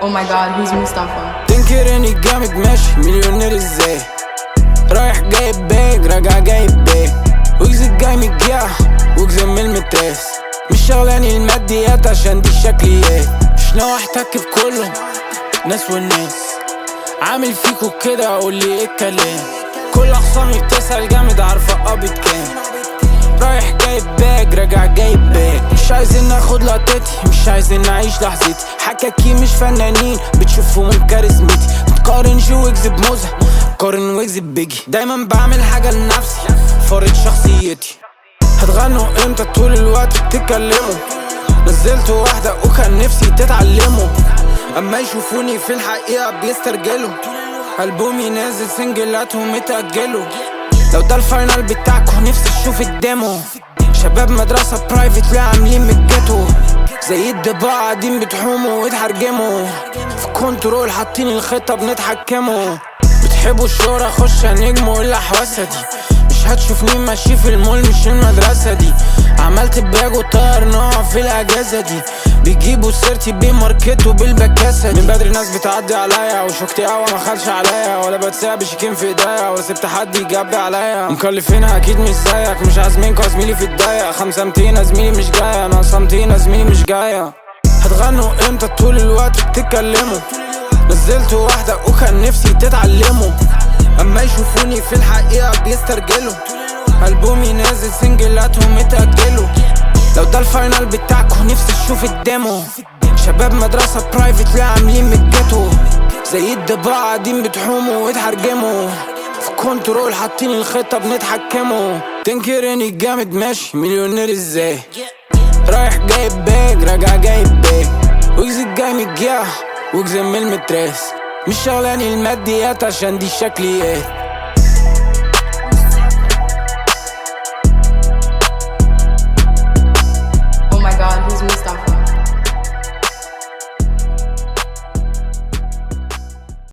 Oh my god, who's Mustafa? تنكر اني جامد ماشي مليونير ازاي؟ رايح جايب باج راجع جايب باج، ويجز الجاي متجاع ويجز من المتراس. مش شغلاني الماديات عشان دي الشكليات، مش ناوي احتك بكله ناس والناس. عامل فيكو كده قولي ايه الكلام؟ كل اخصامي بتسأل جامد عارفة قابض كام. رايح جايب باج راجع جايب باج، مش عايزين ناخد لقطتي مش عايزين نعيش لحظتي. حكاكي مش فنانين بتشوفوا من كاريزمتي، بتقارنش ويجز بموزة قارن ويجز ببيجي. دايما بعمل حاجة لنفسي فارض شخصيتي. هتغنوا امتى طول الوقت بتتكلموا؟ نزلت واحدة وكان نفسي تتعلموا، اما يشوفوني في الحقيقة بيسترجلوا. ألبومي نازل سنجلاتهم اتأجلوا. لو ده الفاينل بتاعكو نفسي اشوف الديمو. شباب مدرسة برايفت ليه عاملين متجاتو، زي الضباع قاعدين بتحوموا وتحرجموا. في كنترول حاطين الخطة بنتحكموا. بتحبوا الشهرة خش هنجموا الأحواسة دي، مش هتشوفني ماشي في المول مش المدرسة دي. عملت باج وطير نوع في الأجازة دي، بيجيبوا سيرتي بماركتو بالبكاسة دي. من بدري ناس بتعدي عليا وشوكتي قوي ما خدش عليا، ولا بتساع بشيكين في ايديا ولا سبت حد يجبي عليا. مكلفينها اكيد مش زيك، مش عازمينكوا زميلي في الضيق. 500 زميلي مش جاية، ناقصة 200 زميلي مش جاية. هتغنوا امتى طول الوقت بتتكلموا؟ نزلت واحدة وكان نفسي تتعلموا، اما يشوفوني في الحقيقة بيسترجلوا. ألبومي نازل سنجلاتهم اتأجلوا. لو ده الفاينل بتاعكو نفسي اشوف الديمو. شباب مدرسة برايفت ليه عاملين متجاتو، زي الضباع قاعدين بتحوموا وتحرجموا. في كنترول حاطين الخطة بنتحكموا. تنكر اني جامد ماشي مليونير ازاي؟ رايح جايب باج راجع جايب باج، ويجز الجاي متجاع ويجز من المتراس. مش شغلاني الماديات عشان دي الشكليات.